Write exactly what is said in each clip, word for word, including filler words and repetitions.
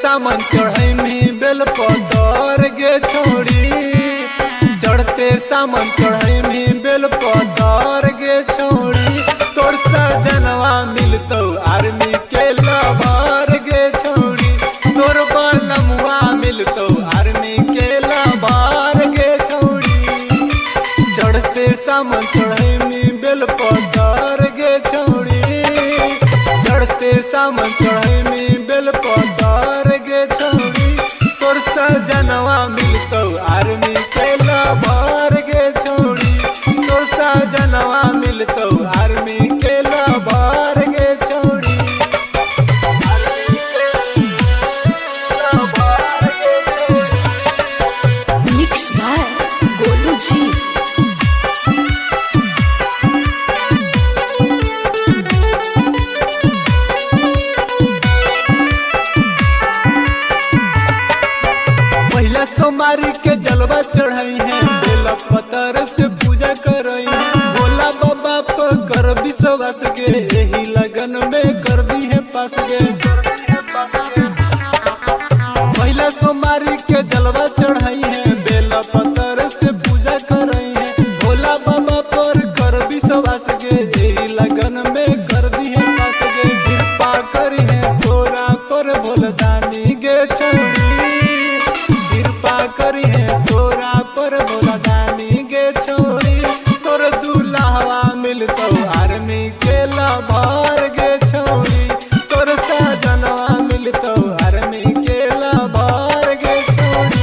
सामन चढ़ैमी बेल पतर गे छोड़ी, चढ़ते सामन चढ़ैमी बेल पतर गे छोड़ी। तोर सजनवा मिलतौ आर्मी के लवर गे छोड़ी, तोर बलमुआ मिलतौ आर्मी के लवर गे छोड़ी। चढ़ते सामन चढ़ैमी बेल पतर गे छोड़ी, चढ़ते सामन चढ़ैमी बेल पतर गे छोड़ी। तोर सजनवा मिलतौ आर्मी के लवर गे छोड़ी, तोर सजनवा मिलतौ आर्मी के लवर गे छोड़ी। मिक्स बाय गोलू जी। पहिला सोमारी के जलवा चढ़ाई है, बेला पतर से पूजा करई है। भोला बाबा पर कर विश्वास गे, यही लगन में कर दी है पास गे। पहिला सोमारी के जलवा चढ़ाई है, बेला पतर से पूजा करई है। भोला बाबा पर कर विश्वास गे, यही लगन में कर दी है पास गे। कृपा करी है तोरा पर भोलदानी गे छोड़ी, कृपा करी है तोरा पर भोलदानी गे छोड़ी। तोर दुल्हवा मिलतौ आर्मी के लवर गे छोड़ी, तोर सजनवा मिलतौ आर्मी के लवर गे छोड़ी।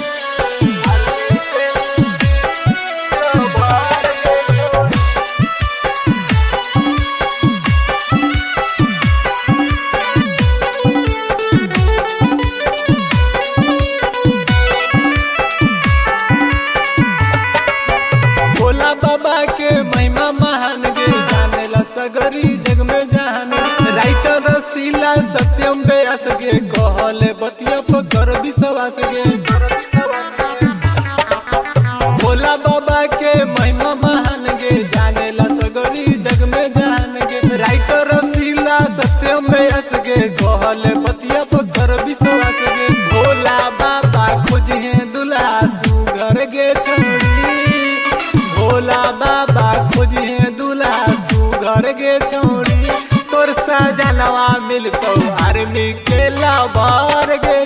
भोला बाबा के महिमा महान गे, जानेला सगरी जग में जहान। राइटर रसीला सत्यम व्यास गे, कहले बतिया पर विश्वास गे। भोला बाबा के महिमा महान गे, जानेला सगरी जग में जहान गे। राइटर रसीला सत्यम व्यास गे, कहले बतिया पर विश्वास गे। भोला बाबा खोजिहे दुल्हा सुघर गे छोड़ी, भोला बाबा खोजिहे दुल्हा सुघर गे छोड़ी। तोर सजनवा मिलतौ आर्मी के लवर गे